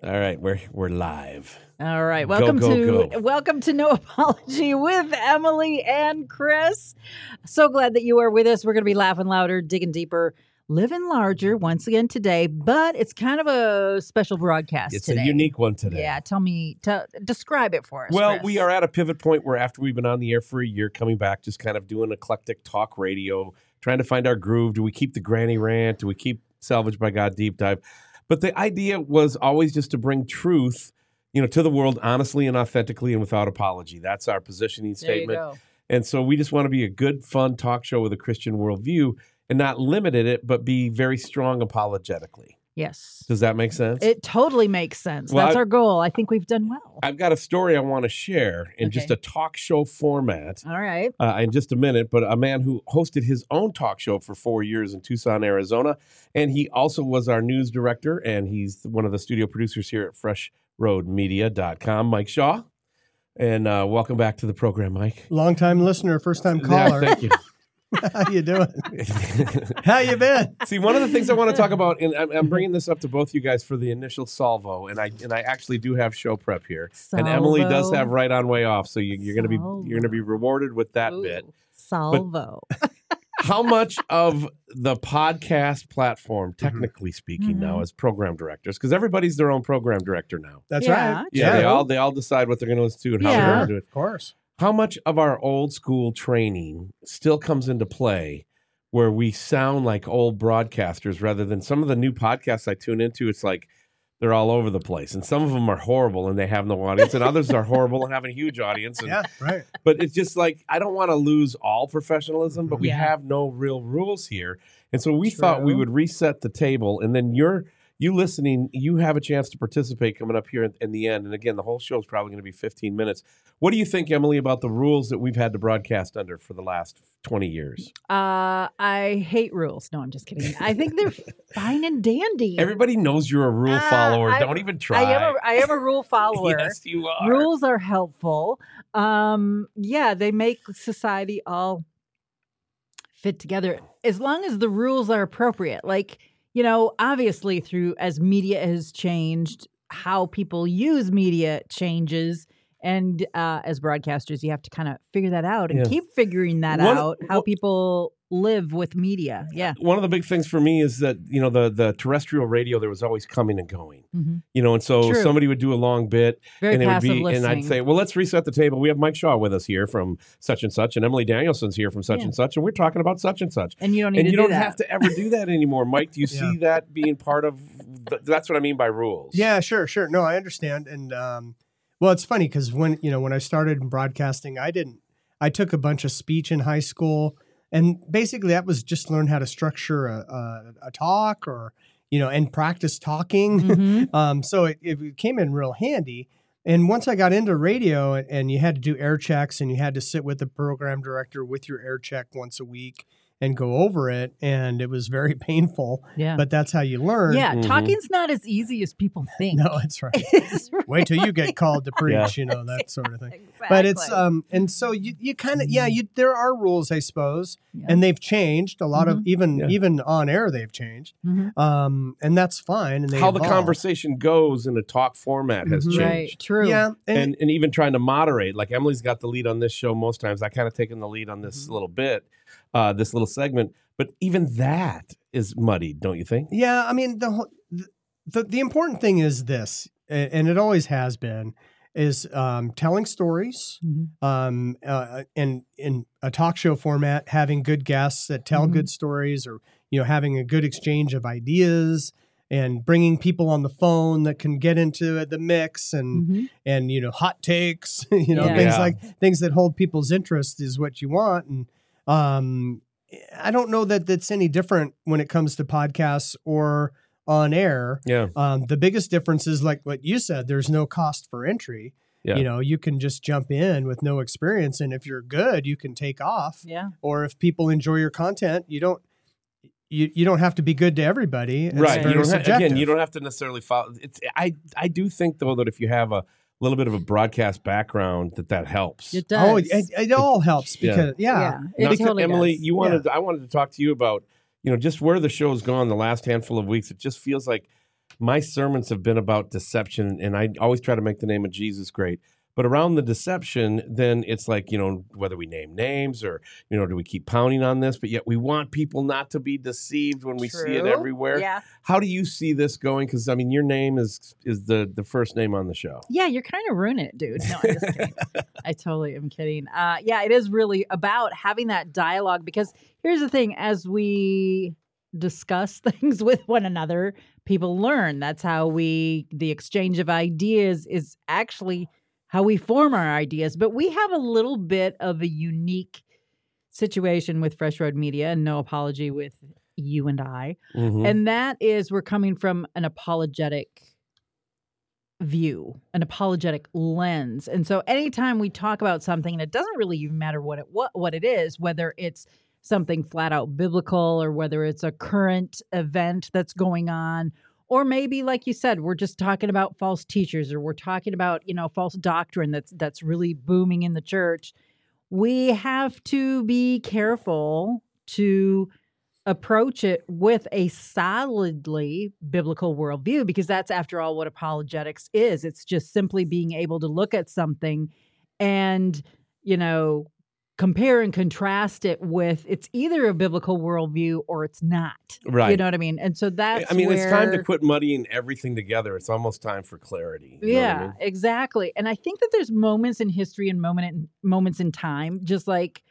All right, we're live. All right, welcome go. to No Apology with Emily and Chris. So glad that you are with us. We're going to be laughing louder, digging deeper, living larger once again today, but it's kind of a special broadcast It's today. a unique one today. Yeah, describe it for us. Well, Chris. we are at a pivot point where after we've been on the air for a year, coming back, just kind of doing eclectic talk radio, trying to find our groove. Do we keep the granny rant? Do we keep Salvaged by God deep dive? But the idea was always just to bring truth, to the world honestly and authentically and without apology. That's our positioning statement. There you go. And so we just want to be a good, fun talk show with a Christian worldview and not limit it, but be very strong apologetically. Yes. Does that make sense? It totally makes sense. Well, That's our goal. I think we've done well. I've got a story I want to share in just a talk show format. All right. In just a minute, but a man who hosted his own talk show for 4 years in Tucson, Arizona. And he also was our news director, and he's one of the studio producers here at FreshRoadMedia.com, Mike Shaw. And welcome back to the program, Mike. Long-time listener, first-time caller. Yeah, thank you. How you doing? How you been? See, one of the things I want to talk about, and I'm bringing this up to both you guys for the initial salvo, and I actually do have show prep here, and Emily does have right on way off, so you're going to be rewarded with that bit. Salvo. How much of the podcast platform, technically speaking, now as program directors, because everybody's their own program director now. That's Yeah. right. Yeah, they all decide what they're going to listen to and how they're going to do it. Of course. How much of our old school training still comes into play where we sound like old broadcasters rather than some of the new podcasts I tune into? It's like they're all over the place. And some of them are horrible and they have no audience. And others are horrible and have a huge audience. And, Yeah, right. But it's just like, I don't want to lose all professionalism, but we Yeah. have no real rules here. And so we thought we would reset the table. And then you listening, you have a chance to participate coming up here in the end. And again, the whole show is probably going to be 15 minutes. What do you think, Emily, about the rules that we've had to broadcast under for the last 20 years? I hate rules. No, I'm just kidding. I think they're fine and dandy. Everybody knows you're a rule follower. Don't even try. I am a rule follower. Yes, you are. Rules are helpful. They make society all fit together as long as the rules are appropriate. Like, obviously as media has changed, how people use media changes. And as broadcasters, you have to kind of figure that out and keep figuring that out, how people live with media. Yeah. One of the big things for me is that, the terrestrial radio, there was always coming and going, and so somebody would do a long bit Very and passive and I'd listening. say, well, let's reset the table. We have Mike Shaw with us here from such and such, and Emily Danielson's here from such and such, and we're talking about such and such. And you don't need and to you do don't that. have to ever do that anymore. Mike, do you see that being part of, that's what I mean by rules. Yeah, sure. No, I understand. And well, it's funny because when I started in broadcasting, I took a bunch of speech in high school, and basically that was just learn how to structure a talk or and practice talking. So it came in real handy. And once I got into radio, and you had to do air checks, and you had to sit with the program director with your air check once a week and go over it, and it was very painful. Yeah. But that's how you learn. Yeah, talking's not as easy as people think. No, that's right. Wait till you get called to preach, that sort of thing. Exactly. But it's and so you kind of there are rules, I suppose, and they've changed a lot of even on air they've changed, and that's fine. And they how the evolve. conversation goes in a talk format has changed. Right, true. Yeah, And even trying to moderate, like Emily's got the lead on this show most times. I kind of taken the lead on this little bit, this little segment. But even that is muddied, don't you think? Yeah, I mean the important thing is this, and it always has been, is telling stories, and in a talk show format, having good guests that tell good stories, or having a good exchange of ideas, and bringing people on the phone that can get into the mix and hot takes, things that hold people's interest is what you want. And I don't know that that's any different when it comes to podcasts or on air. Yeah. The biggest difference is like what you said, there's no cost for entry. Yeah. You can just jump in with no experience. And if you're good, you can take off. Yeah. Or if people enjoy your content, you don't have to be good to everybody. It's Right. very subjective. You don't have to necessarily follow. I do think, though, that if you have a little bit of a broadcast background, that helps. It does. Oh, it all helps because, it Now, totally Emily, does. I wanted to talk to you about, just where the show's gone the last handful of weeks. It just feels like my sermons have been about deception, and I always try to make the name of Jesus great. But around the deception, then it's like, whether we name names or, do we keep pounding on this? But yet we want people not to be deceived when we see it True. everywhere. Yeah. How do you see this going? Because, your name is the first name on the show. Yeah, you're kind of ruining it, dude. No, I'm just kidding. I totally am kidding. Yeah, it is really about having that dialogue, because here's the thing. As we discuss things with one another, people learn. That's how the exchange of ideas is actually how we form our ideas. But we have a little bit of a unique situation with Fresh Road Media, and no apology with you and I. Mm-hmm. And that is, we're coming from an apologetic view, an apologetic lens. And so anytime we talk about something, and it doesn't really even matter what it is, whether it's something flat out biblical or whether it's a current event that's going on, or maybe, like you said, we're just talking about false teachers, or we're talking about, false doctrine that's really booming in the church. We have to be careful to approach it with a solidly biblical worldview, because that's, after all, what apologetics is. It's just simply being able to look at something and, compare and contrast it with, it's either a biblical worldview or it's not. Right. You know what I mean? And so that's it's time to quit muddying everything together. It's almost time for clarity. You know what I mean? Exactly. And I think that there's moments in history and moments in time, just like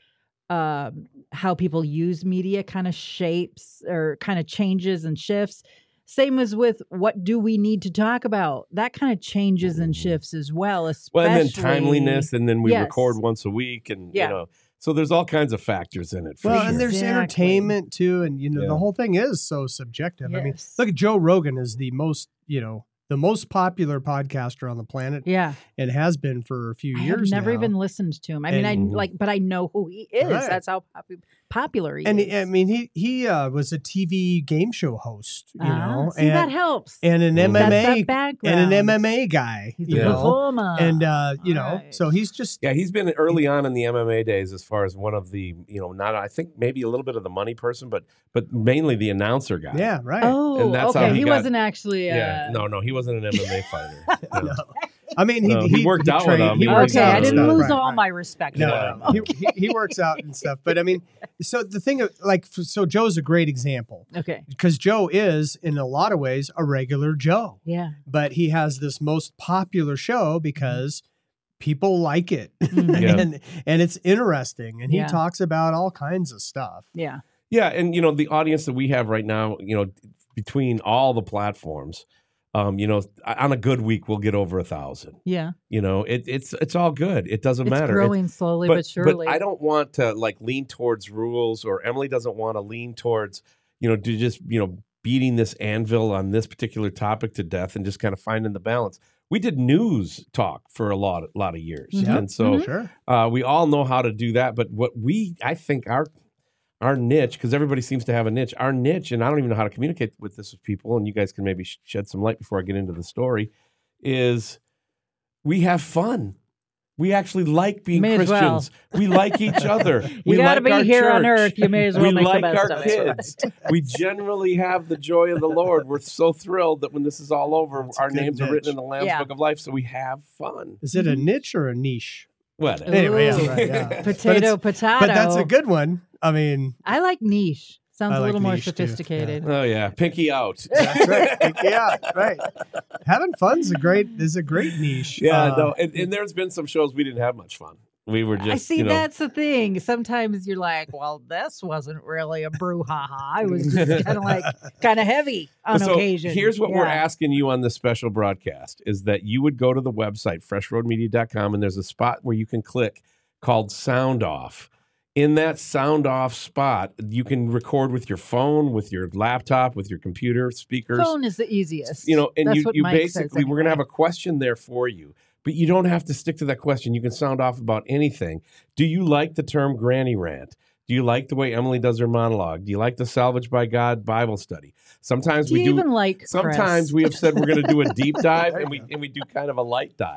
how people use media kind of shapes or kind of changes and shifts. Same as with, what do we need to talk about? That kind of changes and shifts as well. Especially, and then timeliness, and then we Yes. record once a week, and Yeah. so there's all kinds of factors in it. For Well, sure. and there's Exactly. entertainment too, and Yeah. the whole thing is so subjective. I mean, Yes. look at Joe Rogan is the most popular podcaster on the planet, Yeah. and has been for a few I have years never now. even listened to him. I mean, And- but I know who he is. Right. That's how popular he And is. he was a TV game show host, See, and that helps. and an That's That's MMA that background. and an MMA guy, He's Yeah. a performer. and Right. so he's just Yeah, he's been early on in the MMA days as far as one of the, not, I think maybe a little bit of the money person, but mainly the announcer guy. yeah, right. Oh, And that's how okay. he He got- wasn't actually. Yeah. No, he wasn't an MMA fighter. No. No. I mean, No, he worked out with trained- him. He works Okay, out I and didn't stuff. lose Right, all right. my respect for Yeah. him. No, he works out and stuff. But I mean, so the thing, so Joe's a great example, Okay. because Joe is, in a lot of ways, a regular Joe, Yeah. but he has this most popular show because people like it, Mhm. Yeah. and it's interesting, and he Yeah. talks about all kinds of stuff. Yeah. Yeah, and the audience that we have right now, between all the platforms, on a good week we'll get over 1,000. Yeah. It's all good. It doesn't It's matter. growing slowly but surely. But I don't want to lean towards rules, or Emily doesn't want to lean towards, beating this anvil on this particular topic to death, and just kind of finding the balance. We did news talk for a lot of years, Mhm. and so Sure. we all know how to do that. But I think our niche, because everybody seems to have a niche, our niche, and I don't even know how to communicate with this with people, and you guys can maybe shed some light before I get into the story, is we have fun. We actually like being May as well. Christians. We like each other. You We got to like be our here on church. earth. You may as well We make like the best our of it. kids. We generally have the joy of the Lord. We're so thrilled that when this is all over, That's a our good names are written in niche. the Lamb's Yeah. Book of Life, so we have fun. Is it a niche or a niche? Whatever. Anyway, Ooh. yeah, right, yeah. Potato. But that's a good one. I mean, I like niche. Sounds I a like little more niche, too. sophisticated. Oh yeah, pinky out. that's right. Yeah, right. Having fun's a great niche. Yeah, no, and there's been some shows we didn't have much fun. We were just, I see. That's the thing. Sometimes you're like, well, this wasn't really a brouhaha. It was just kind of heavy on so occasion. Here's what we're Yeah. asking you on this special broadcast, is that you would go to the website, freshroadmedia.com, and there's a spot where you can click called Sound Off. In that sound off spot, you can record with your phone, with your laptop, with your computer, speakers. Phone is the easiest. And That's you, what you Mike says basically, we're going to anyway. have a question there for you, but you don't have to stick to that question. You can sound off about anything. Do you like the term granny rant? Do you like the way Emily does her monologue? Do you like the Salvaged by God Bible study? Sometimes Do we you do. even like Sometimes Chris? we have said we're going to do a deep dive, and we do kind of a light dive.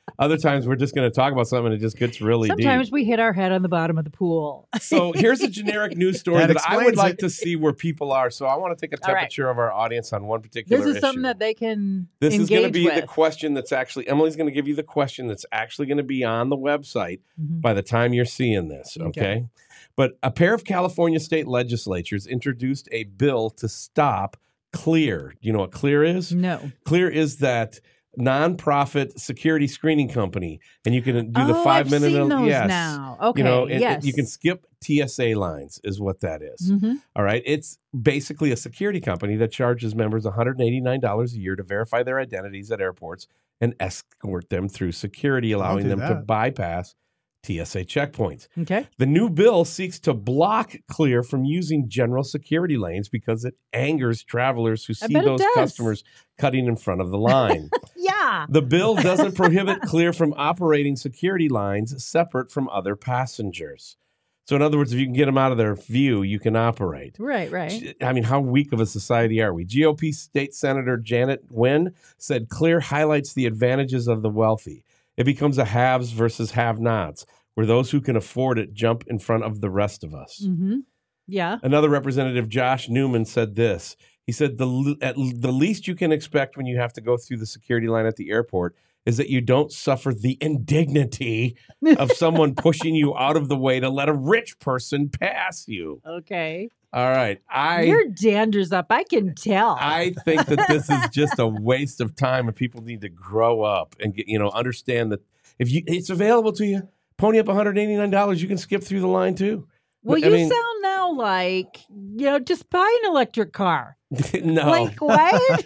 Other times we're just going to talk about something and it just gets really Sometimes deep. we hit our head on the bottom of the pool. So here's a generic news story That that I would explains like it. to see where people are. So I want to take a All right. temperature of our audience on one particular This is issue. something that they can This is going to engage be with. the question that's actually, Emily's going to give you the question that's actually going to be on the website Mhm. by the time you're seeing this, okay? But a pair of California state legislatures introduced a bill to stop Clear. You know what Clear is? No. Clear is that nonprofit security screening company, and you can do the Oh, 5 I've minute. seen those yes, now. Okay, you know, and yes. you can skip TSA lines, is what that is. Mhm. All right, it's basically a security company that charges members $189 a year to verify their identities at airports and escort them through security, allowing do them to that. bypass TSA checkpoints. Okay. The new bill seeks to block Clear from using general security lanes because it angers travelers who I see bet it those does. customers cutting in front of the line. Yeah. The bill doesn't prohibit Clear from operating security lines separate from other passengers. So, in other words, if you can get them out of their view, you can operate. Right, right. I mean, how weak of a society are we? GOP State Senator Janet Nguyen said Clear highlights the advantages of the wealthy. It becomes a haves versus have-nots, where those who can afford it jump in front of the rest of us. Mm-hmm. Yeah. Another representative, Josh Newman, said this. He said, the least you can expect when you have to go through the security line at the airport is that you don't suffer the indignity of someone pushing you out of the way to let a rich person pass you. Okay. All right. Your dander's up. I can tell. I think that this is just a waste of time and people need to grow up and get, understand that if it's available to you, pony up $189, you can skip through the line too. well, I you mean- sound now like, just buy an electric car. No. Like, what?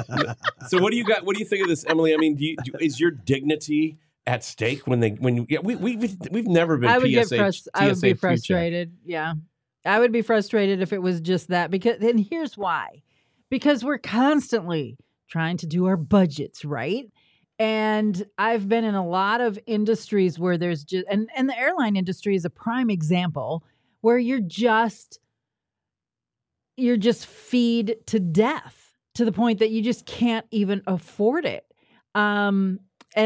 So what do you got? What do you think of this, Emily? I mean, is your dignity at stake when we've never been I would PSA, I would TSA be pre-check. frustrated. Yeah. I would be frustrated if it was just that and here's why. Because we're constantly trying to do our budgets, right? And I've been in a lot of industries where there's just and the airline industry is a prime example where you're just feed to death to the point that you just can't even afford it. And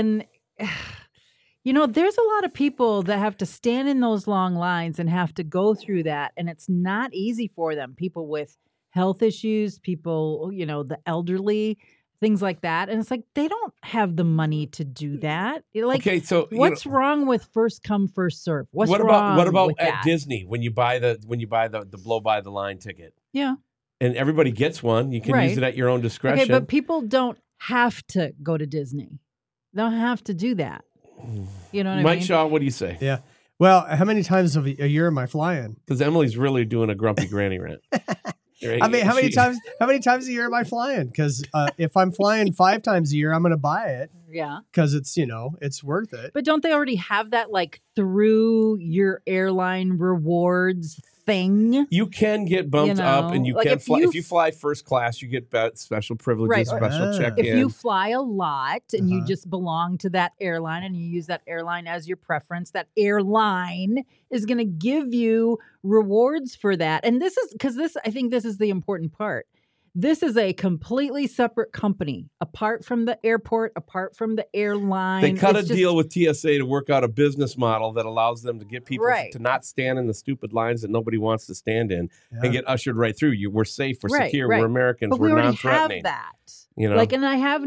there's a lot of people that have to stand in those long lines and have to go through that. And it's not easy for them. People with health issues, people, the elderly, things like that. And it's like, they don't have the money to do that. Like, Okay, so what's wrong with first come, first serve? What's what wrong about with at that? Disney when you buy the blow by the line ticket? Yeah. And everybody gets one. You can Right. use it at your own discretion. Okay, but people don't have to go to Disney. They don't have to do that. You know what I Mike mean? Shaw, what do you say? Yeah. Well, how many times a year am I flying? Because Emily's really doing a grumpy granny rant. I mean, how many times a year am I flying? Because if I'm flying 5 times a year, I'm going to buy it Yeah. because it's worth it. But don't they already have that through your airline rewards thing? You can get bumped up, and you like can if fly. you If you fly first class, you get special privileges, Right. special Ah. check-in. If you fly a lot and you Uh-huh. just belong to that airline and you use that airline as your preference, that airline is going to give you rewards for that. And I think this is the important part. This is a completely separate company, apart from the airport, apart from the airline. They cut a It's just- deal with TSA to work out a business model that allows them to get people Right. to not stand in the stupid lines that nobody wants to stand in Yeah. and get ushered right through. We're safe, we're Right, secure, right. we're Americans, But we we're already non-threatening. have that. You know, And I have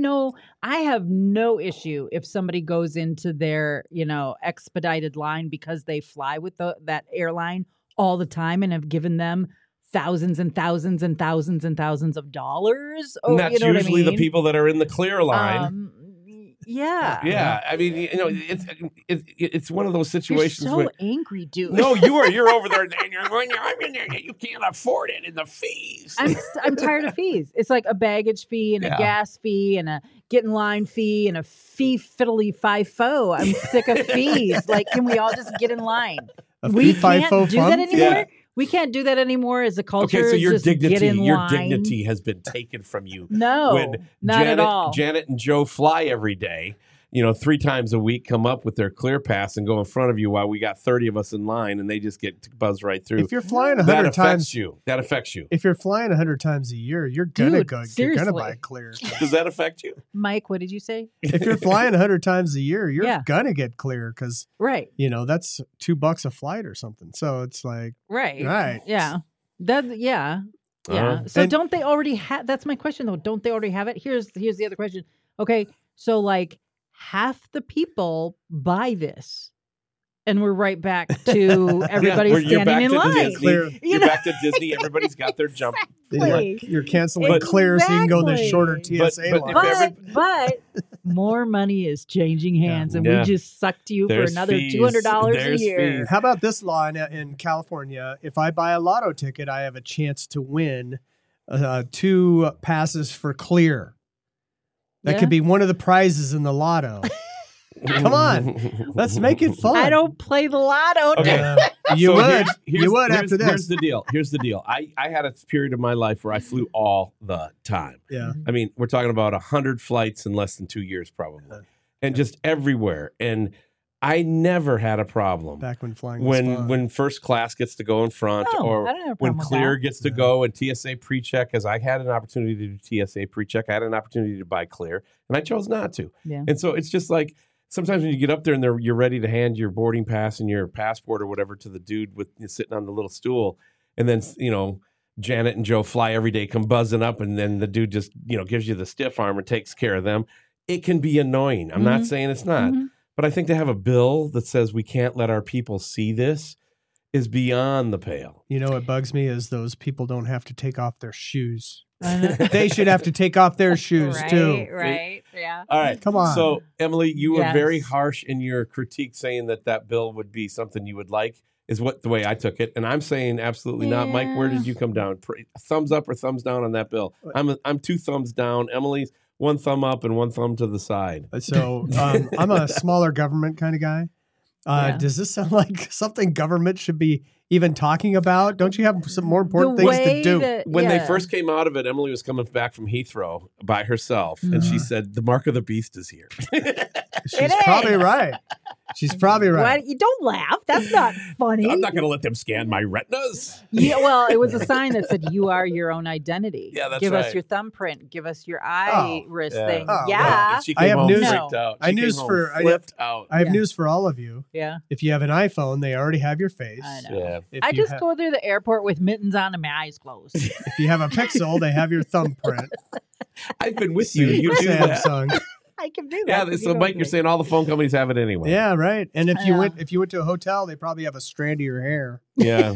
no issue if somebody goes into their, expedited line because they fly with that airline all the time and have given them thousands and thousands and thousands and thousands of dollars. and that's you know usually what I the mean? people that are in the clear line. Yeah. Yeah, I mean, it's one of those You're situations so where. angry, dude. No, you're over there and you're going, I'm in there, you can't afford it in the fees. I'm tired of fees. It's like a baggage fee and Yeah. a gas fee and a get in line fee and a fee fiddly fi-fo. I'm sick of fees. Like, can we all just get in line? A We fee, fi, can't fo, do fum? that anymore. Yeah. We can't do that anymore as a culture. Okay, so is your just get dignity, in your line. dignity has been taken from you. No, when not Janet, at all. Janet and Joe fly every day. 3 times a week come up with their Clear Pass and go in front of you while we got 30 of us in line, and they just get to buzz right through. If you're flying that 100 affects times, you. That affects you. if you're flying 100 times a year, you're gonna Dude, go. You're seriously. gonna buy Clear. Does that affect you? Mike, what did you say? If you're flying 100 times a year, you're Yeah. gonna get Clear because Right. that's $2 a flight or something. So it's like, Right. Right. Yeah. Yeah. Uh-huh. So And- don't they already have? That's my question though. Don't they already have it? Here's the other question. Okay, so like half the people buy this, and we're right back to everybody where you're back standing in to line. Disney. Clear. You're back to Disney. Everybody's got their jump. Exactly. you're canceling But- Clear so you can go the Exactly. shorter But- TSA but line. if But more money is changing hands, and Yeah. we just sucked you for There's another fees. $200 a There's year. fees. How about this law in California? If I buy a lotto ticket, I have a chance to win 2 passes for Clear. That Yeah. could be one of the prizes in the lotto. Come on, let's make it fun. I don't play the lotto. Okay. You So would. here's- You would here's- after this. Here's the deal. Here's the deal. I had a period of my life where I flew all the time. Yeah. I mean, we're talking about 100 flights in less than 2 years, probably, and just everywhere. And I never had a problem Back when flying was fun. when first class gets to go in front, No, or I don't have a when problem with Clear that. gets to Yeah. go and TSA pre-check. As I had an opportunity to do TSA pre-check, I had an opportunity to buy Clear, and I chose not to. Yeah. And so it's just like sometimes when you get up there and you're ready to hand your boarding pass and your passport or whatever to the dude with sitting on the little stool, and then Janet and Joe fly every day, come buzzing up, and then the dude just gives you the stiff arm and takes care of them. It can be annoying. I'm not Mhm. saying it's not, Mhm. but I think to have a bill that says we can't let our people see this is beyond the pale. What bugs me is those people don't have to take off their shoes. I know. They should have to take off their shoes too. Right. Yeah. All right. Come on. So, Emily, you were very Yes. harsh in your critique, saying that bill would be something you would like, is the way I took it. And I'm saying absolutely not. Mike, where did you come down? Thumbs up or thumbs down on that bill? I'm 2 thumbs down. Emily's 1 thumb up and 1 thumb to the side. So I'm a smaller government kind of guy. Yeah. Does this sound like something government should be even talking about? Don't you have some more important The things to way do? that- When they yeah. first came out of it, Emily was coming back from Heathrow by herself, and she said, "The mark of the beast is here." She's It probably is. right. She's probably right. What? You don't laugh. That's not funny. I'm not going to let them scan my retinas. Yeah, well, it was a sign that said you are your own identity. Yeah, that's Give right. us your thumbprint. Give us your iris Yeah. thing. Oh, yeah. And she I came have home news- freaked out. I She news came home for- I- flipped out. I have Yeah. news for all of you. Yeah. If you have an iPhone, they already have your face. I know. Yeah. If I you just ha- go through the airport with mittens on and my eyes closed. If you have a Pixel, they have your thumbprint. I've been with you. You do that. Samsung. I can do that. Yeah. You So, don't Mike, you're think. saying all the phone companies have it anyway. Yeah, right. And if you Yeah. went to a hotel, they probably have a strand of your hair. Yeah.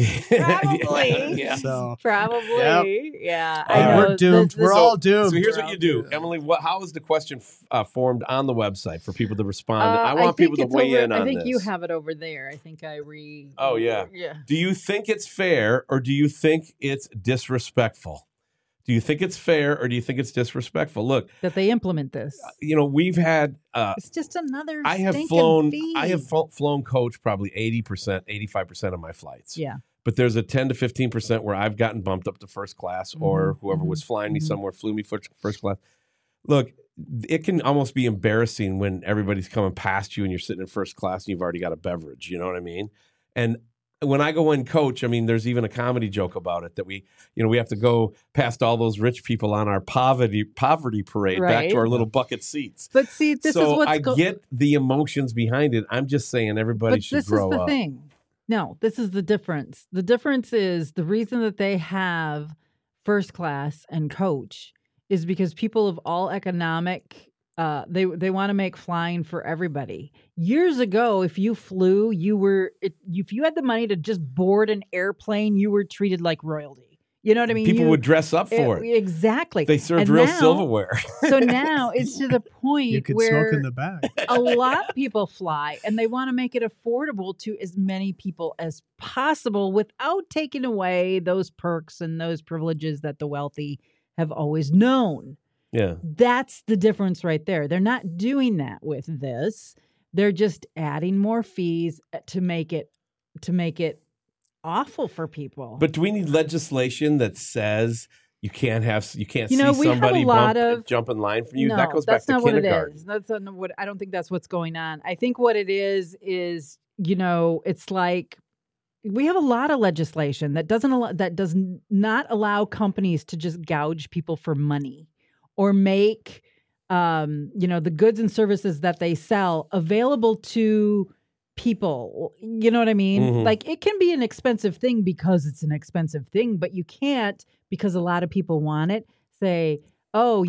Probably. Yeah. So Probably. Yeah. All I right. know. we're doomed. This- We're all doomed. So here's what you do, Emily. How is the question formed on the website for people to respond? I want think people to it's weigh over, in on I think this. you have it over there. I think I Oh, yeah. Yeah. Do you think it's fair, or do you think it's disrespectful? Do you think it's fair, or do you think it's disrespectful? Look, That they implement this. we've had. It's just another. I have stinking flown. fee. I have flown coach probably 80%, 85% of my flights. Yeah. But there's a 10 to 15% where I've gotten bumped up to first class, or whoever was flying me mhm. somewhere flew me first class. Look, it can almost be embarrassing when everybody's coming past you and you're sitting in first class and you've already got a beverage. You know what I mean? And when I go in coach, I mean, there's even a comedy joke about it that we have to go past all those rich people on our poverty parade back Right. to our little bucket seats. But see, this so is what's I get the emotions behind it. I'm just saying everybody But should this grow is the up. thing. No, this is the difference. The difference is the reason that they have first class and coach is because people of all economic they want to make flying for everybody. Years ago, if you flew, if you had the money to just board an airplane, you were treated like royalty. You know what I mean? People would dress up for it. Exactly. They served And real now- silverware. So now it's to the point you could where smoke in the back. a lot of people fly and they want to make it affordable to as many people as possible without taking away those perks and those privileges that the wealthy have always known. Yeah. That's the difference right there. They're not doing that with this. They're just adding more fees to make it awful for people. But do we need legislation that says you can't see we have somebody a lot of jump in line from you. No, That goes back that's to not what it kindergarten. is. That's not what I don't think that's what's going on. I think what it is it's like we have a lot of legislation that does not allow companies to just gouge people for money or make the goods and services that they sell available to people. You know what I mean? Mhm. Like it can be an expensive thing because it's an expensive thing, but you can't, because a lot of people want it, say, oh,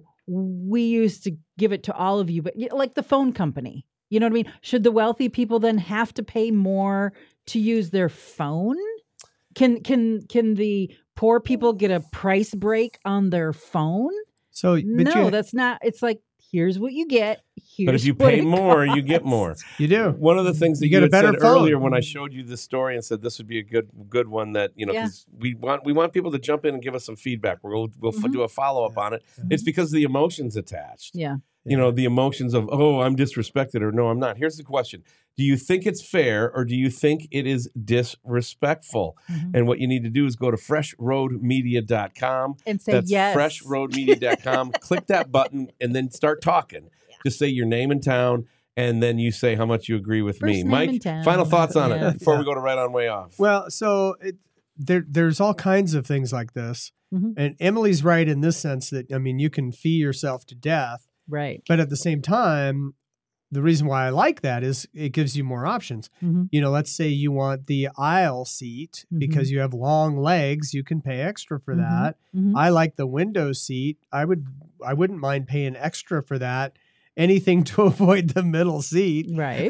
we used to give it to all of you, but like the phone company. You know what I mean? Should the wealthy people then have to pay more to use their phone? Can the poor people get a price break on their phone? So, No, that's not. It's like, here's what you get. But if you pay more, you get more. You do. One of the things that You you get a had better said phone. earlier when I showed you this story and said this would be a good one that because we want people to jump in and give us some feedback. We'll do a follow up on it. It's because of the emotions attached. Yeah. The emotions of, oh, I'm disrespected, or no, I'm not. Here's the question. Do you think it's fair, or do you think it is disrespectful? Mhm. And what you need to do is go to freshroadmedia.com. And say That's yes. freshroadmedia.com. Click that button and then start talking. Just say your name and town, and then you say how much you agree with First me. name Mike, and town. final thoughts on Yeah. it before we go to Right On Way Off. Well, so there's all kinds of things like this. Mhm. And Emily's right in this sense that, you can fee yourself to death. Right. But at the same time, the reason why I like that is it gives you more options. Mhm. Let's say you want the aisle seat because you have long legs, you can pay extra for that. Mhm. I like the window seat. I wouldn't mind paying extra for that. Anything to avoid the middle seat. Right.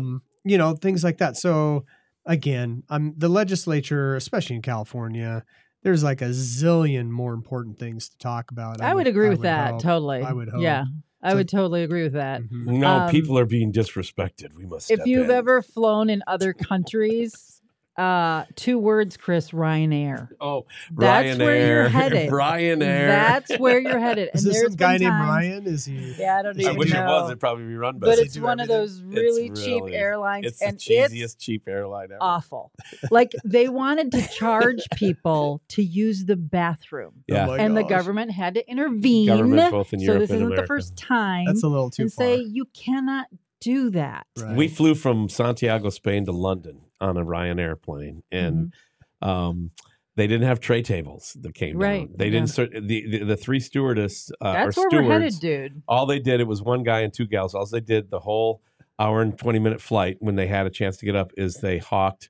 Things like that. So again, the legislature, especially in California, there's like a zillion more important things to talk about. I would agree with that. hope. Totally. I would hope. Yeah. I So- would totally agree with that. Mhm. No, people are being disrespected. We must If step you've in. ever flown in other countries, 2 words, Chris, Ryanair. Oh, That's where you're Ryanair. headed. Ryanair. That's where you're headed. Is And this there's some guy been named times- Ryan? Is he? Yeah, I don't I even wish know. it was. It'd probably be run by But Does he it's do one of everything? those really It's cheap really- airlines, It's the and cheesiest it's cheap airline ever. awful. Like they wanted to charge people to use the bathroom, Yeah. Oh my and the gosh. government had to intervene. Government both in so Europe this and isn't America. the first time. That's a little too and far. say you cannot do that. Right. We flew from Santiago, Spain to London on a Ryanair plane, and they didn't have tray tables that came Right, down. They yeah. didn't. The 3 stewardess That's or where stewards. we're headed, dude. All they did, it was 1 guy and 2 gals. All they did the whole hour and 20-minute flight when they had a chance to get up is they hawked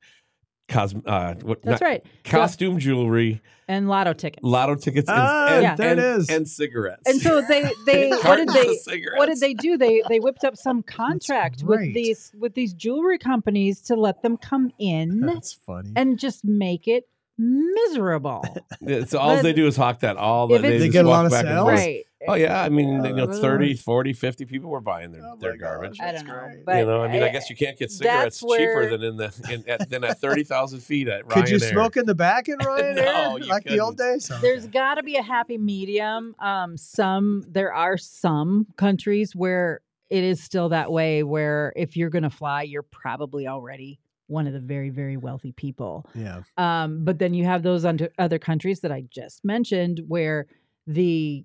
That's right. costume jewelry, And lotto tickets. lotto tickets, Yeah. there it is. and cigarettes. And so they what Cartons did of they cigarettes. what did they do? They whipped up some contract with great. these jewelry companies to let them come in That's funny. and just make it miserable. It's all But they do is hawk that all. if They it's- They just get a walk lot of back and sales? forth. Right. Oh yeah, I mean, 30, Uh, 40, 50 people were buying their Oh my garbage. gosh. I That's don't know. great. But I guess you can't get cigarettes that's cheaper where- than at 30,000 feet at Ryanair. Could you smoke in the back in Ryanair No, you like the old couldn't. days? there's got to be a happy medium. There are some countries where it is still that way, where if you're going to fly, you're probably already one of the very, very wealthy people. Yeah. But then you have those other countries that I just mentioned where the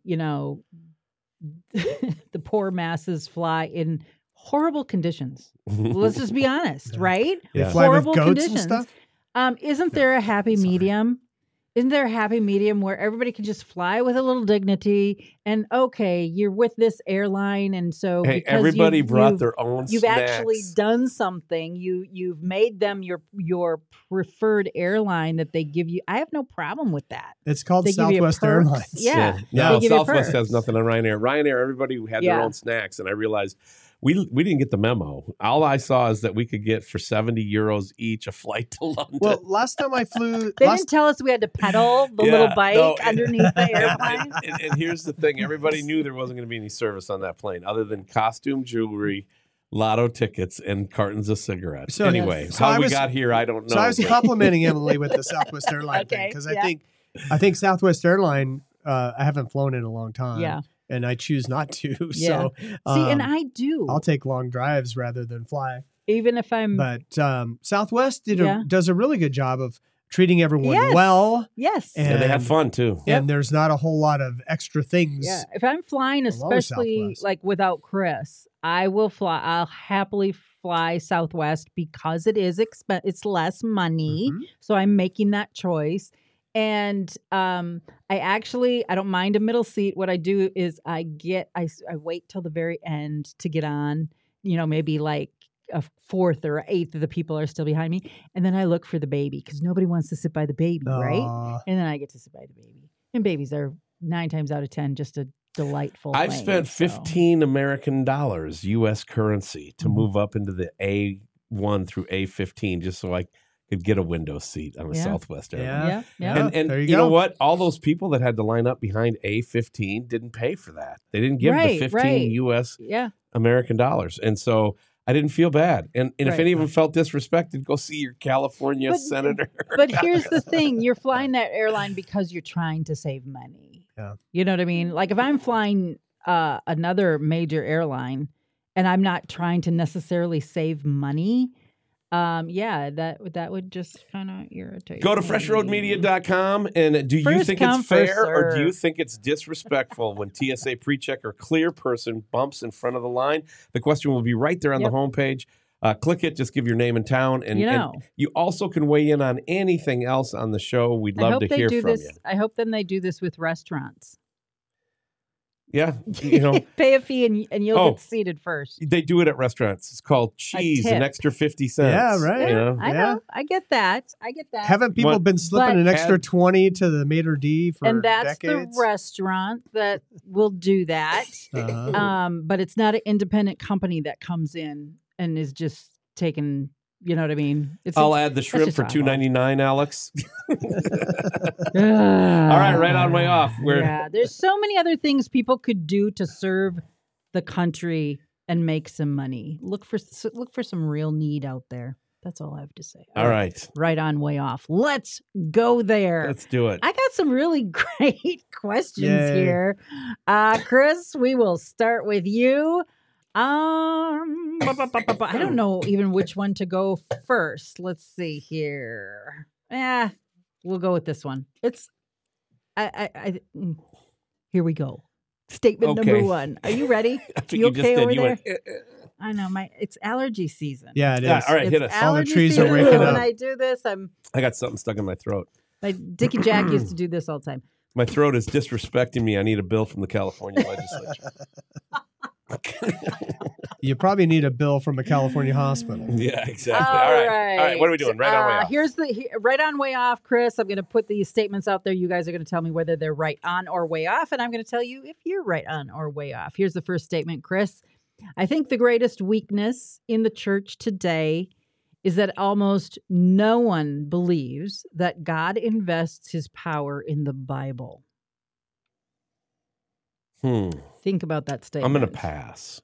the poor masses fly in horrible conditions. Let's just be honest, Yeah. right? They Yeah. fly with Horrible goats conditions. and stuff. Isn't there a happy Sorry. medium? Isn't there a happy medium where everybody can just fly with a little dignity? And okay, you're with this airline, and so Hey, because everybody brought you've, their own you've snacks. actually done something. You've made them your preferred airline that they give you. I have no problem with that. It's called They give you Southwest perks. Airlines. Yeah. No, They give you Southwest has perks. nothing on Ryanair. Ryanair, everybody had their Yeah. own snacks, and I realized we didn't get the memo. All I saw is that we could get for €70 each a flight to London. Well, last time I flew, They didn't tell us we had to pedal the little bike no, underneath the and- airplane. And here's the thing: everybody knew there wasn't going to be any service on that plane, other than costume jewelry, lotto tickets, and cartons of cigarettes. So- anyway, So how I we was- got here, I don't know. so I was but- complimenting Emily with the Southwest Airline thing Okay, because yeah. I think Southwest Airline. I haven't flown in a long time. Yeah. and I choose not to. Yeah. So See, and um, I do, I'll take long drives rather than fly. even if I'm But Southwest Yeah. does a really good job of treating everyone Yes. well. Yes. And they had And- fun too. And there's not a whole lot of extra things. Yeah, if I'm flying, I'll always especially Southwest. like without Chris, I will fly. I'll happily fly Southwest because it is it's less money, Mhm. so I'm making that choice. And I don't mind a middle seat. What I do is I wait till the very end to get on. Maybe like a fourth or eighth of the people are still behind me, and then I look for the baby because nobody wants to sit by the baby, right? Aw. And then I get to sit by the baby. And babies are 9 times out of 10 just a delightful I've thing, spent so. $15 American U.S. currency to Mhm. move up into the A1 through A15 just so I could get a window seat on a Yeah. Southwest airline. Yeah. Yeah, yeah. And there you know go. what? All those people that had to line up behind A15 didn't pay for that. They didn't give Right, the 15 right. U.S. Yeah. American dollars. And so I didn't feel bad. And if Right. any of them felt disrespected, go see your California But- senator. But here's the thing, you're flying that airline because you're trying to save money. Yeah. You know what I mean? Like if I'm flying another major airline and I'm not trying to necessarily save money, that would just kind of irritate Go to me. freshroadmedia.com. And do you First think come, it's fair first or do you serve. think it's disrespectful when TSA PreCheck or clear person bumps in front of the line? The question will be right there on Yep. the homepage. Click it. Just give your name and town. And You you also can weigh in on anything else on the show. We'd I love hope to they hear do from this. you. I hope then they do this with restaurants. Yeah. You know, Pay a fee and you'll Oh. get seated first. they do it at restaurants. It's called cheese, an tip. extra 50 cents. Yeah, right. You know? I know. I get that. Haven't people What- been slipping But- an extra Had- 20 to the maitre d' for And that's decades? the restaurant that will do that. Uh-huh. But it's not an independent company that comes in and is just taking. You know what I mean? I'll add the shrimp just for awful. $2.99, Alex. All All right, right on, way off. Yeah, there's so many other things people could do to serve the country and make some money. Look for some real need out there. That's all I have to say. All right. Right on, way off. Let's go there. Let's do it. I got some really great questions Yay. here. Chris, we will start with you. I don't know even which one to go first. Let's see here. We'll go with this one. It's here we go. Statement Okay. number 1. Are you ready? I think You okay over there? went, I know it's allergy season. Yeah, it is. Yeah, all right, It's hit us. All the allergy trees are season, waking so up. When I do this, I got something stuck in my throat. Dickie Jack used to do this all the time. My throat is disrespecting me. I need a bill from the California legislature. You probably need a bill from a California hospital. Yeah, exactly. All right. What are we doing? Right on, way off. Here's right on, way off, Chris. I'm going to put these statements out there. You guys are going to tell me whether they're right on or way off, and I'm going to tell you if you're right on or way off. Here's the first statement, Chris. I think the greatest weakness in the church today is that almost no one believes that God invests his power in the Bible. Think about that statement. I'm going to pass.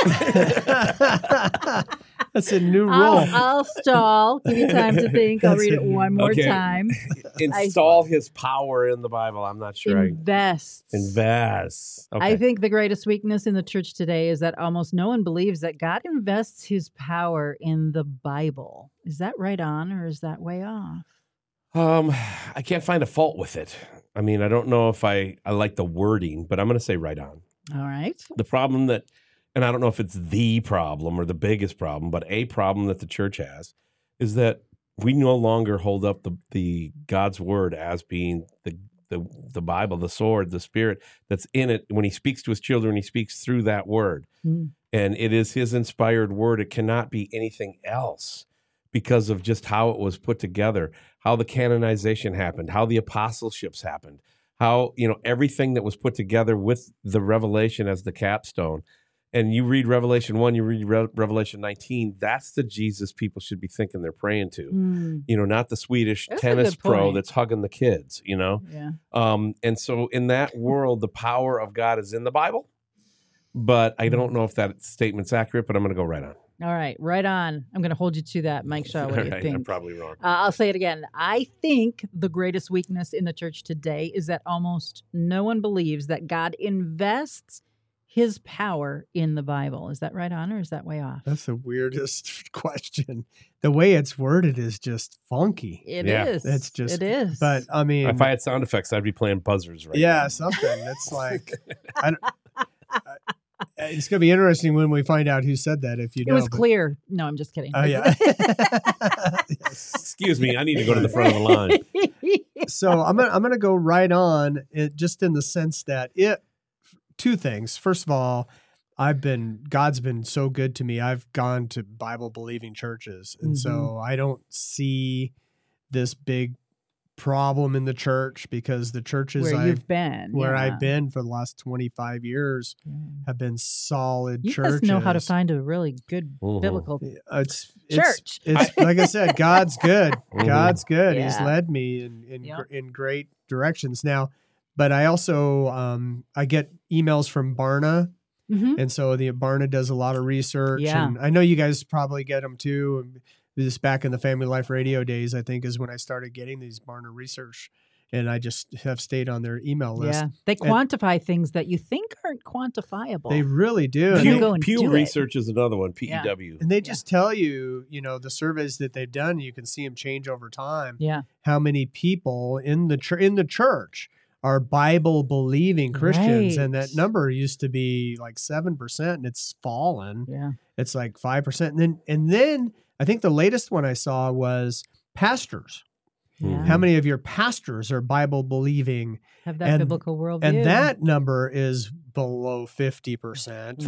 That's a new rule. I'll stall. Give you time to think. I'll That's read it a- one more Okay. time. Install his power in the Bible. I'm not sure. Invests. Invest. Okay. I think the greatest weakness in the church today is that almost no one believes that God invests his power in the Bible. Is that right on or is that way off? I can't find a fault with it. I mean, I don't know if I like the wording, but I'm going to say right on. All right. The problem that, and I don't know if it's the problem or the biggest problem, but a problem that the church has is that we no longer hold up the God's word as being the Bible, the sword, the spirit that's in it. When he speaks to his children, he speaks through that word. Mm. And it is his inspired word. It cannot be anything else because of just how it was put together, how the canonization happened, how the apostleships happened, how, everything that was put together with the revelation as the capstone. And you read Revelation 1, you read Revelation 19, that's the Jesus people should be thinking they're praying to. Mm. Not the Swedish That's a tennis good pro point. that's hugging the kids, Yeah. And so in that world, the power of God is in the Bible. But I don't know if that statement's accurate, but I'm going to go right on. All right. Right on. I'm going to hold you to that. Mike Shaw, what do you Right, think? I'm probably wrong. I'll say it again. I think the greatest weakness in the church today is that almost no one believes that God invests his power in the Bible? Is that right on or is that way off? That's the weirdest question. The way it's worded is just funky. It Yeah. is. It's just, It is. But I mean, If I had sound effects, I'd be playing buzzers right yeah, now. something. It's like, it's going to be interesting when we find out who said that, if you it know. was but- clear. No, I'm just kidding. Oh, yeah. Yes. Excuse me, I need to go to the front of the line. So I'm gonna go right on it, just in the sense that two things. First of all, God's been so good to me. I've gone to Bible believing churches, and so I don't see this big problem in the church, because the churches I've been for the last 25 years have been solid You churches. must know how to find a really good Mhm. biblical It's church. It's like I said, God's good. God's good. He's Yeah. led me in Yep. in great directions. Now, but I also I get emails from Barna, Mhm. and so the Barna does a lot of research. Yeah. And I know you guys probably get them too. And this back in the Family Life Radio days, I think, is when I started getting these Barna research, and I just have stayed on their email list. Yeah. They quantify things that you think aren't quantifiable. They really do. Then And you they- go and Pew do it. Research is another one, PEW. And they just tell you, the surveys that they've done, you can see them change over time. Yeah. How many people in the church are Bible believing Christians, and that Right. number used to be like 7%, and it's fallen. Yeah. It's like 5%, and then I think the latest one I saw was pastors. Yeah. How many of your pastors are Bible believing? Have that and- biblical worldview. And that number is below 50%.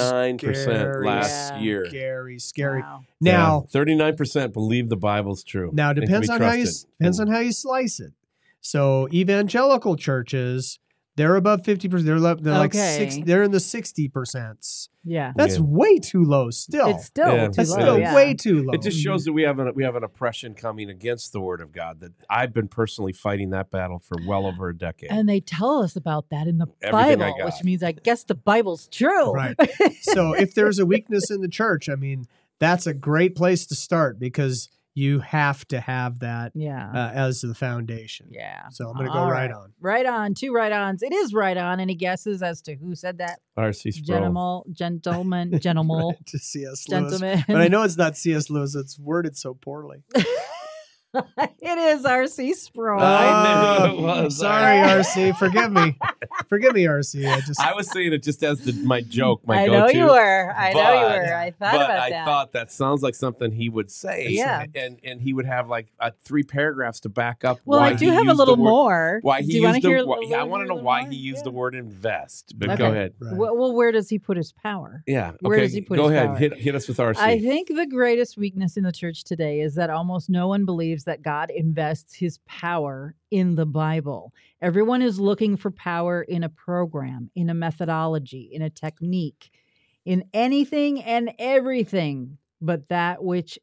39% last Yeah. year. Scary. Wow. Now, 39% believe the Bible's true. Now, and can depends be on how you trusted. slice it. So evangelical churches, they're above 50%. They're like Okay. they're in the 60%. Yeah. That's Yeah. way too low. Still, It's still Yeah. too that's low. still yeah. way too low. It just shows that we have an oppression coming against the Word of God. That I've been personally fighting that battle for well over a decade. And they tell us about that in the Everything I Bible, got. which means I guess the Bible's true. Right. So if there's a weakness in the church, I mean, that's a great place to start, because you have to have that Yeah. as the foundation. Yeah. So I'm going to go All right on. Right on. 2 right-ons. It is right on. Any guesses as to who said that? R.C. Sproul. Gentleman. To C.S. Lewis. Gentleman. But I know it's not C.S. Lewis. It's worded so poorly. It is R.C. Sproul. I knew it was. Sorry, RC. Forgive me. Forgive me, RC. I was saying it just as my joke, my I go-to. know you were. I know you but- were. I thought But about I that. thought that sounds like something he would say. Yeah. And he would have like 3 paragraphs to back up. Well, why I do he have a used little the word, more. Why Do he you wanna used hear the a word. little I want to know bit why more? he used Yeah. the word invest. But Okay. go ahead. Right. Well, where does he put his power? Yeah. Where okay. does he put go his ahead. power? Hit us with RC. I think the greatest weakness in the church today is that almost no one believes that God invests his power in the Bible. Everyone is looking for power in a program, in a methodology, in a technique, in anything and everything but that which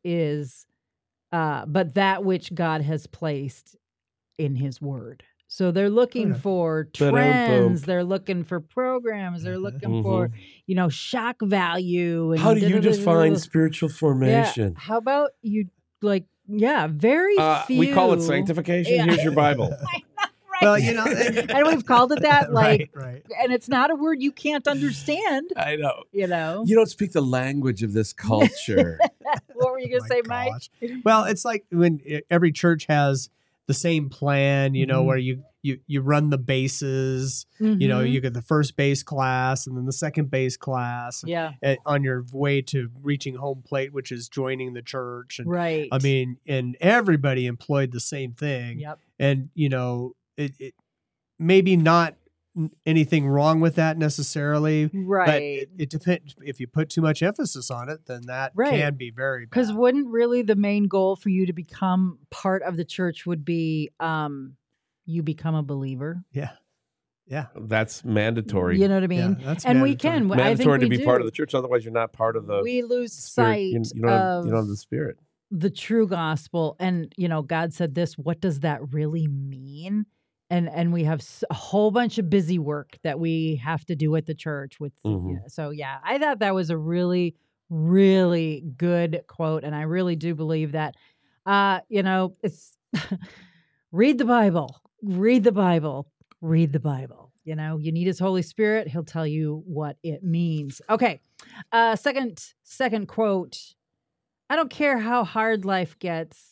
God has placed in his word. So they're looking Okay. for Ba-dum-bum. trends, they're looking for programs, they're looking for, shock value. And How do you da-da-da-da-da. define spiritual formation? Yeah. How about you, very few. We call it sanctification. Yeah. Here's your Bible. Well, and we've called it that, right. and it's not a word you can't understand, I know. you know. You don't speak the language of this culture. What were you going to say, Mike? gosh. Well, it's like when every church has the same plan, Mhm. where you run the bases, Mhm. you get the first base class and then the second base class Yeah, on your way to reaching home plate, which is joining the church. And right. I mean, and everybody employed the same thing. Yep. And, it maybe not anything wrong with that necessarily. But Right. it depends. If you put too much emphasis on it, then that Right. can be very bad. Because wouldn't really the main goal for you to become part of the church would be you become a believer? Yeah. That's mandatory. You know what I mean? Yeah, that's And we mandatory. can. I think mandatory to we be part of do. the church. Otherwise, you're not part of the We lose spirit. sight You don't have, of you don't have the spirit. the true gospel. And, God said this. What does that really mean? And we have a whole bunch of busy work that we have to do at the church with. Mhm. So, yeah, I thought that was a really, really good quote. And I really do believe that, it's read the Bible, read the Bible, read the Bible. You know, you need his Holy Spirit. He'll tell you what it means. Okay. Second quote. I don't care how hard life gets.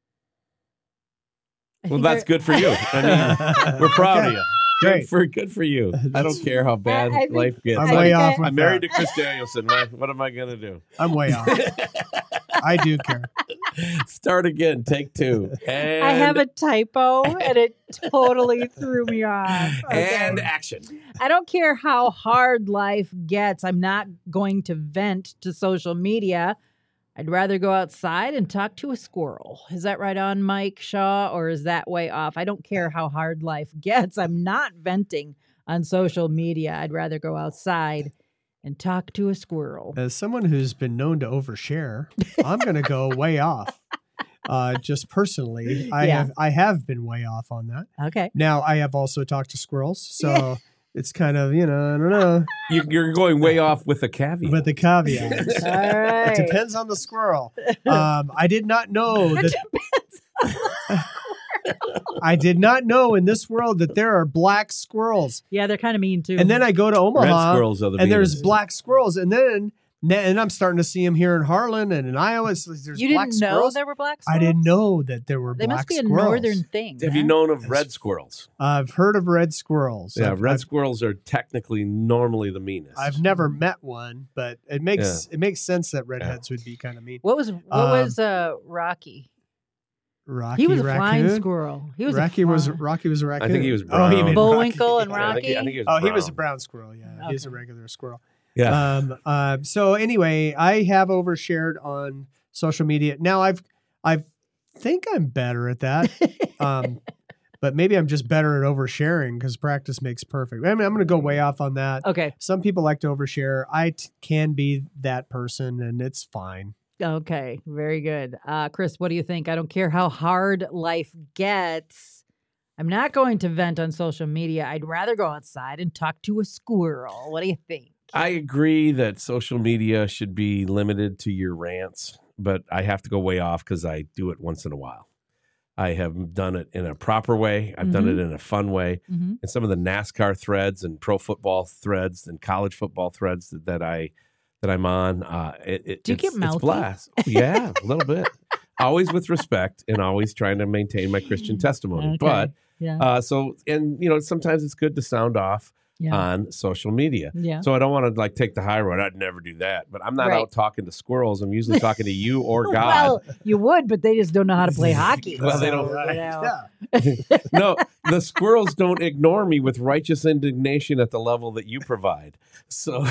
Well, that's good for you. I mean, we're proud of you. Great. Good for you. I don't care how bad I think- life gets. I'm way off. I'm married to Chris Danielson. What am I going to do? I'm way off. I do care. Start again. Take two. And, I have a typo and it totally threw me off. Okay. And action. I don't care how hard life gets. I'm not going to vent to social media. I'd rather go outside and talk to a squirrel. Is that right on, Mike Shaw, or is that way off? I don't care how hard life gets. I'm not venting on social media. I'd rather go outside and talk to a squirrel. As someone who's been known to overshare, I'm going to go way off. Just personally, I have been way off on that. Okay. Now, I have also talked to squirrels, so it's kind of, I don't know, You're going way off with a caveat. with the caveat. All right. It depends on the squirrel. I did not know that. I did not know in this world that there are black squirrels. Yeah, they're kind of mean too. And then I go to Omaha, Red squirrels are the and there's meanest. black squirrels, and I'm starting to see them here in Harlan and in Iowa. So there's you black didn't know squirrels. there were black I squirrels? didn't know that there were They black must be a squirrels. northern thing. Have you huh? known of red squirrels? I've heard of red squirrels. Yeah, red I've squirrels are technically normally the meanest. I've never met one, but it makes sense that redheads would be kind of mean. What was Rocky? Rocky He was a raccoon? flying squirrel. He was Rocky a was flying. Rocky was a raccoon. I think he was Oh, brown. he meant Bullwinkle and Yeah, I think Rocky? he was Oh, he was a brown. brown squirrel. Yeah, he's a Okay. regular squirrel. Yeah. So anyway, I have overshared on social media. Now I think I'm better at that. But maybe I'm just better at oversharing because practice makes perfect. I mean, I'm going to go way off on that. Okay. Some people like to overshare. I can be that person, and it's fine. Okay. Very good. Chris, what do you think? I don't care how hard life gets. I'm not going to vent on social media. I'd rather go outside and talk to a squirrel. What do you think? I agree that social media should be limited to your rants, but I have to go way off because I do it once in a while. I have done it in a proper way. I've done it in a fun way. Mm-hmm. And some of the NASCAR threads and pro football threads and college football threads that I'm on, Do you get it's mouthy? blast. Oh, yeah, a little bit. Always with respect and always trying to maintain my Christian testimony. Okay. But Yeah. sometimes it's good to sound off on social media. Yeah. So I don't want to take the high road. I'd never do that. But I'm not Right. out talking to squirrels. I'm usually talking to you or God. Well, you would, but they just don't know how to play hockey. Well, they don't- you know. Yeah. No, the squirrels don't ignore me with righteous indignation at the level that you provide. So,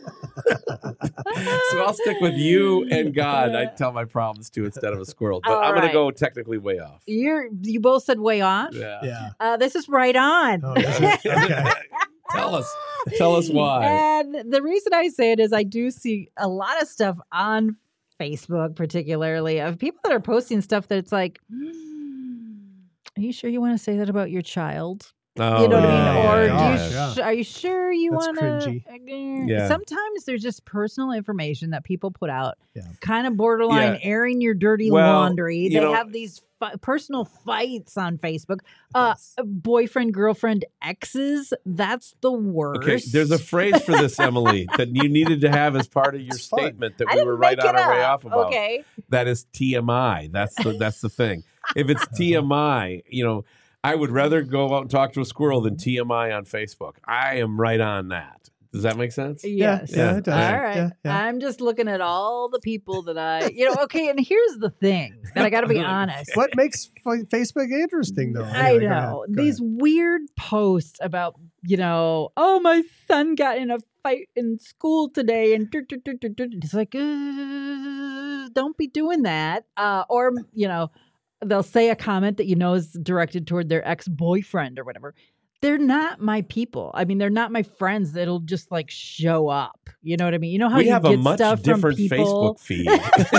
so I'll stick with you and God. I tell my problems to instead of a squirrel. But All I'm going right. to go technically way off. You both said way off. Yeah. Yeah. This is right on. Oh, is it? Okay. Tell us why. And the reason I say it is I do see a lot of stuff on Facebook, particularly of people that are posting stuff that's like, are you sure you want to say that about your child? Oh, You know what I yeah, mean? Or gosh, are you sure you That's want cringy. Yeah. Sometimes there's just personal information that people put out, Yeah. kind of borderline Yeah. airing your dirty Well, laundry. you They know- have these personal fights on Facebook. Boyfriend, girlfriend, exes. That's the worst. Okay, there's a phrase for this, Emily, that you needed to have as part of your It's fun. statement that I we didn't were right make on it our way up. off about. Okay. That is TMI. That's the thing. If it's TMI, I would rather go out and talk to a squirrel than TMI on Facebook. I am right on that. Does that make sense? Yes. Yeah, it does. All right. Yeah, yeah. I'm just looking at all the people that okay, and here's the thing that I got to be honest. What makes Facebook interesting, though? I Anyway, go know. ahead. Go These weird posts about, oh, my son got in a fight in school today. And it's like, don't be doing that. Or, they'll say a comment that is directed toward their ex-boyfriend or whatever. They're not my people. I mean, they're not my friends that'll just show up. You know what I mean? You know how We you have get a much stuff different from people. Facebook feed.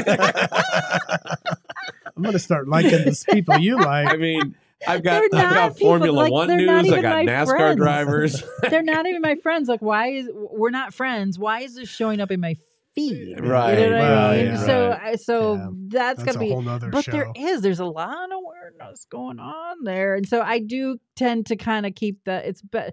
I'm going to start liking the people you like. I mean, I've got They're not people, Formula One they're not news. I even got my NASCAR friends. drivers. They're not even my friends. Like, we're not friends? Why is this showing up in my feed? Right. You know what Well, I mean? yeah. So Yeah. that's got That's to a be. whole nother But show. there's a lot of weirdness going on there, and so I do tend to kind of keep that.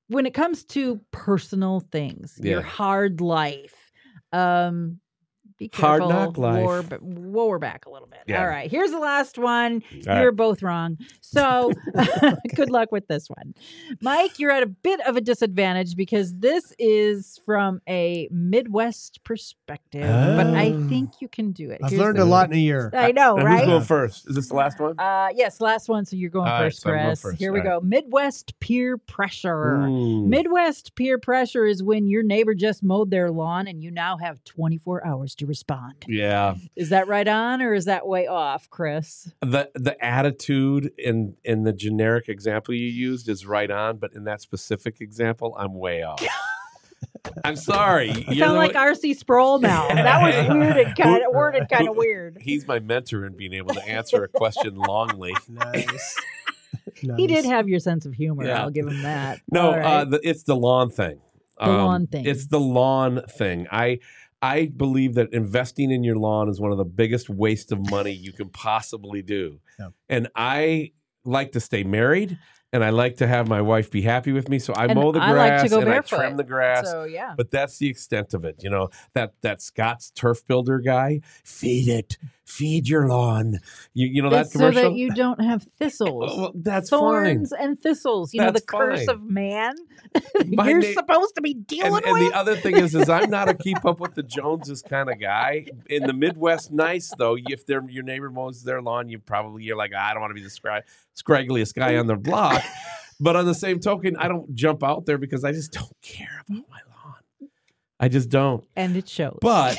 when it comes to personal things, your Yeah. hard life, be Hard careful. knock life. We're back a little bit. Yeah. All right. Here's the last one. All You're right. both wrong. So good luck with this one. Mike, you're at a bit of a disadvantage because this is from a Midwest perspective, but I Oh. think you can do it. I've Here's learned the- a lot in a year. I know, Now, right? who's going first? Is this the last one? Yes, last one. So you're going All right, first, so I'm going Chris. first. Here we All go. Midwest peer pressure. Ooh. Midwest peer pressure is when your neighbor just mowed their lawn and you now have 24 hours to respond. Yeah. Is that right on or is that way off, Chris? The attitude in the generic example you used is right on, but in that specific example, I'm way off. I'm sorry. You You're sound the like one- R.C. Sproul now. That was weird and kind of worded kind of weird. He's my mentor in being able to answer a question longly. Nice. He did have your sense of humor. Yeah. I'll give him that. No, All right. it's the lawn thing. The lawn thing. It's the lawn thing. I believe that investing in your lawn is one of the biggest waste of money you can possibly do. Yeah. And I like to stay married, and I like to have my wife be happy with me. So I And mow the I grass like to go and barefoot. I trim the grass. So, yeah. But that's the extent of it. You know, that Scott's turf builder guy, feed your lawn. You know that It's so commercial? that you don't have thistles. Well, that's Thorns fine. and thistles. You know, That's the curse fine. of man My you're na- supposed to be dealing And with. the other thing is I'm not a keep up with the Joneses kind of guy. In the Midwest, nice though. If your neighbor mows their lawn, you're like, I don't want to be the scraggliest guy on the block. But on the same token, I don't jump out there because I just don't care about my lawn. I just don't. And it shows. But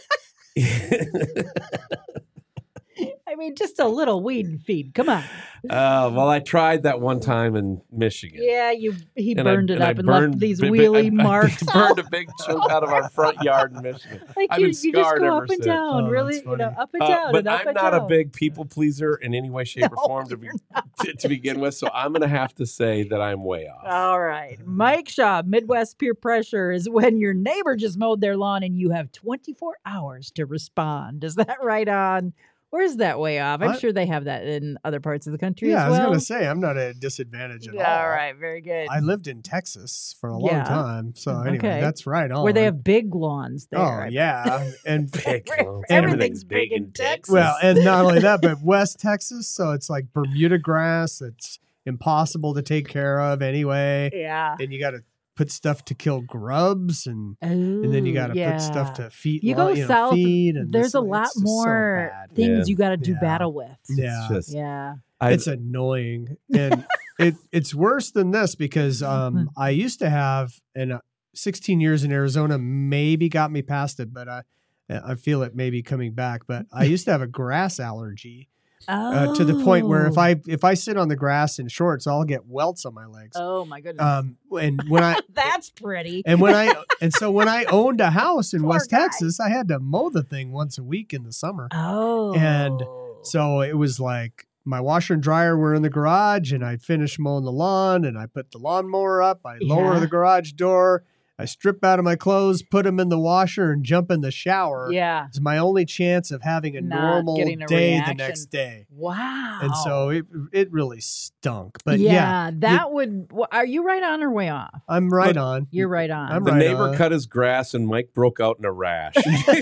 I mean, just a little weed and feed. Come on. well, I tried that one time in Michigan. Yeah, he And burned it I up and burned left these bi- bi- wheelie I marks. burned a big chunk out of our front yard in Michigan. Like I've you been just scarred go ever up and since. down, Oh, really, that's you know, funny. up and down. But and up I'm and not down. a big people pleaser in any way, shape, No, or form to begin with. So I'm going to have to say that I'm way off. All right. Mike Shaw, Midwest peer pressure is when your neighbor just mowed their lawn and you have 24 hours to respond. Is that right on? Or is that way off? I'm sure they have that in other parts of the country Yeah, as I was well. going to say, I'm not at a disadvantage at all. All right. Very good. I lived in Texas for a long Yeah. time. So anyway, Okay. that's right on. Where they have big lawns there. Oh, yeah. And Everything's big in Texas. well, and not only that, but West Texas. So it's like Bermuda grass. It's impossible to take care of anyway. Yeah. And you got to put stuff to kill grubs and then you got to put stuff to feed. You go south, feed, and there's this- a it's lot just so more bad. things Yeah. you got to do Yeah. battle with. Yeah. It's just, Yeah. It's annoying, and it's worse than this because I used to have 16 years in Arizona maybe got me past it, but I feel it maybe coming back. But I used to have a grass allergy to the point where if I sit on the grass in shorts, I'll get welts on my legs. Oh my goodness. And when I That's pretty. so when I owned a house in Poor West guy. Texas, I had to mow the thing once a week in the summer. Oh. And So it was like my washer and dryer were in the garage, and I'd finish mowing the lawn, and I put the lawnmower up. I lower Yeah. the garage door. I strip out of my clothes, put them in the washer, and jump in the shower. Yeah. It's my only chance of having a Not normal day getting a the reaction. next day. Wow. And so it really stunk. But yeah, yeah, that would. Are you right on or way off? I'm right on. You're right on. I'm the right neighbor on. cut his grass and Mike broke out in a rash.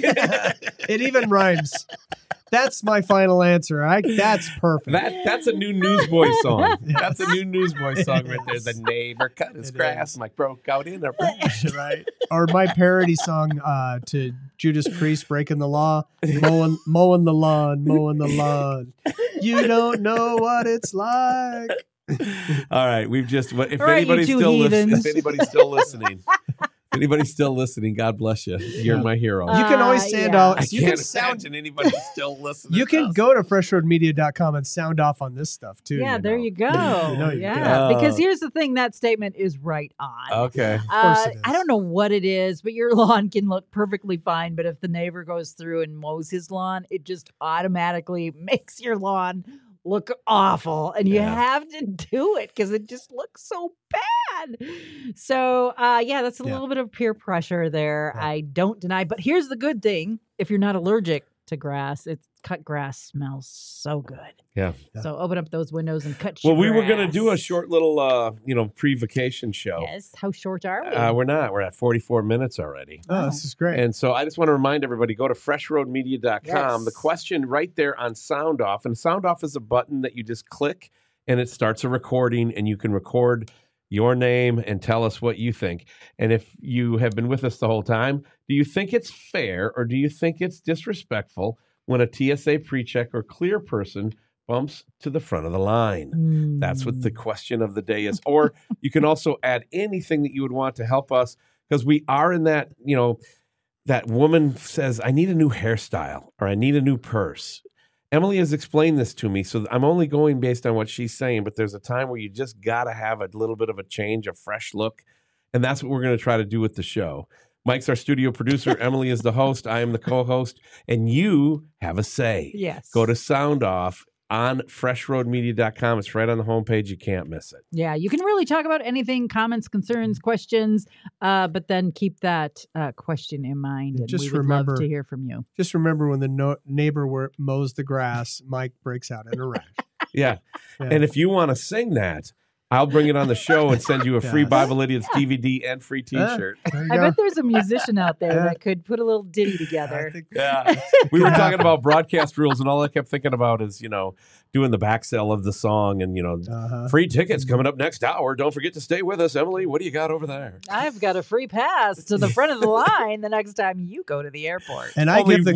It even rhymes. That's my final answer. That's perfect. That's a new Newsboy song. Yeah. That's a new Newsboy song right there. It The is. neighbor cut his It grass, is. Mike broke out in a rash. Right. Or my parody song to Judas Priest, Breaking the Law, mowing the lawn. You don't know what it's like. All right, we've just. If All right, you anybody's two still heathens. if anybody's still listening, God bless you. You're my hero. You can always sound yeah. off. I You can't can sound. imagine anybody still listening. You can go to freshroadmedia.com and sound off on this stuff too. Yeah, there know. you go. You know you yeah, can. because here's the thing: that statement is right on. Okay. course it is. I don't know what it is, but your lawn can look perfectly fine. But if the neighbor goes through and mows his lawn, it just automatically makes your lawn look awful. And you Yeah. have to do it because it just looks so bad. So, yeah, that's a Yeah. little bit of peer pressure there. Yeah. I don't deny. But here's the good thing if you're not allergic to grass. It's cut grass smells so good. Yeah. So open up those windows and cut. Well, your we were going to grass. do a short little, pre-vacation show. Yes. How short are we? We're not. We're at 44 minutes already. Oh, this is great. And so I just want to remind everybody, go to freshroadmedia.com. Yes. The question right there on Sound Off. And Sound Off is a button that you just click and it starts a recording and you can record your name and tell us what you think. And if you have been with us the whole time, do you think it's fair or do you think it's disrespectful when a TSA pre-check or clear person bumps to the front of the line? That's what the question of the day is. Or you can also add anything that you would want to help us, because we are in that, that woman says, I need a new hairstyle or I need a new purse. Emily has explained this to me, so I'm only going based on what she's saying, but there's a time where you just got to have a little bit of a change, a fresh look, and that's what we're going to try to do with the show. Mike's our studio producer. Emily is the host. I am the co-host, and you have a say. Yes. Go to Sound Off on freshroadmedia.com. It's right on the homepage. You can't miss it. Yeah, you can really talk about anything, comments, concerns, questions, but then keep that question in mind. And just we would remember love to hear from you. Just remember when the neighbor mows the grass, Mike breaks out in a rash. Yeah. Yeah. And if you want to sing that, I'll bring it on the show and send you a free Yes. Bible Idiots DVD and free T-shirt. There you I go. bet there's a musician out there Yeah. that could put a little ditty I together. think- Yeah. We were talking about broadcast rules, and all I kept thinking about is, doing the back sell of the song and, Uh-huh. free tickets coming up next hour. Don't forget to stay with us. Emily, what do you got over there? I've got a free pass to the front of the line the next time you go to the airport. And I Only give the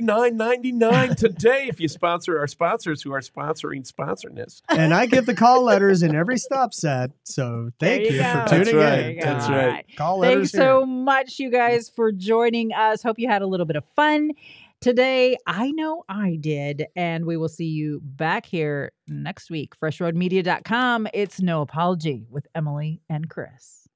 $189.99 today if you sponsor our sponsors who are sponsoring sponsorness. and I give the call letters in every stop set. So thank There you you for go. tuning That's in. right. There you go. That's All right. Call Thanks letters so here. much, you guys, for joining us. Hope you had a little bit of fun today. I know I did. And we will see you back here next week. FreshRoadMedia.com. It's No Apology with Emily and Chris.